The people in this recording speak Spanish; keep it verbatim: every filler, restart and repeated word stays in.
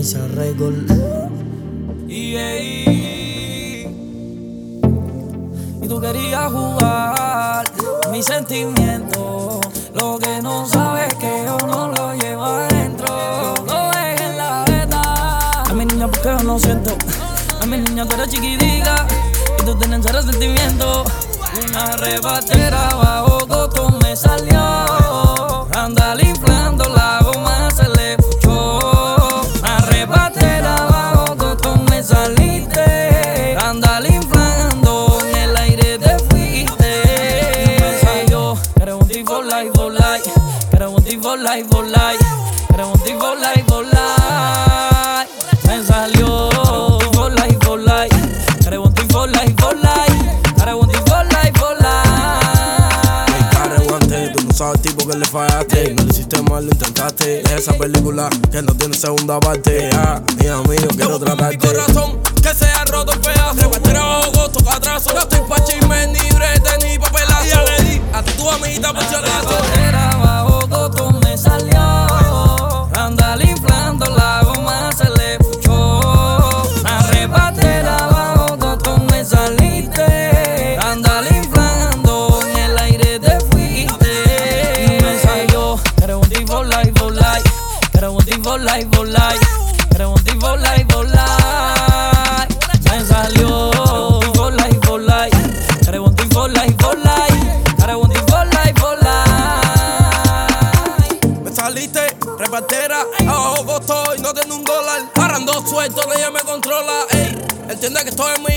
Nice Record. Yeah. Y tú querías jugar mis sentimientos. Lo que no sabes es que yo no lo llevo adentro. Lo ves en la jeta. A mi niña, porque yo no siento. A mi niña, tú eres chiquitica y tú tienes cero sentimiento. Una arrebatera bajo coco me salió. Andar inflando la goma se le puchó. Arrebatera bajo coco me saliste. Andar inflando en el aire te fuiste. Y me salió. Eres un tipo life for life. Eres un tipo life for life. Eres un tipo life for life. Me salió. Eres un tipo life for life. Eres un tipo life for life. Eres un tipo life for life. El carreguante, tú no sabes tipo que le fallaste. No lo hiciste mal, lo intentaste. Es esa película que no tiene segunda parte. Ah, mía mío, quiero tratarte. Mi corazón que se ha roto en pedazos. Repartir bajo gosto, atraso. No estoy pa' chisme, ni brete, ni papelazo. Y ya le di a tu amiguita por si acaso. Era bajo coco me salió. Andar inflando la goma se le puchó. Arrebatera bajo coco me saliste. Andar inflando en el aire te fuiste. Y me salió. Eres un tipo life for life. Eres un tipo life for life. Eres un tipo life for life. Me salió. Eres un tipo life for life. Eres un tipo life for life. Eres un tipo life for life. Me saliste, repartera, abajo costo y no tengo un dólar. Arrando suelto, nadie me controla, ey. Entiende que estoy en mi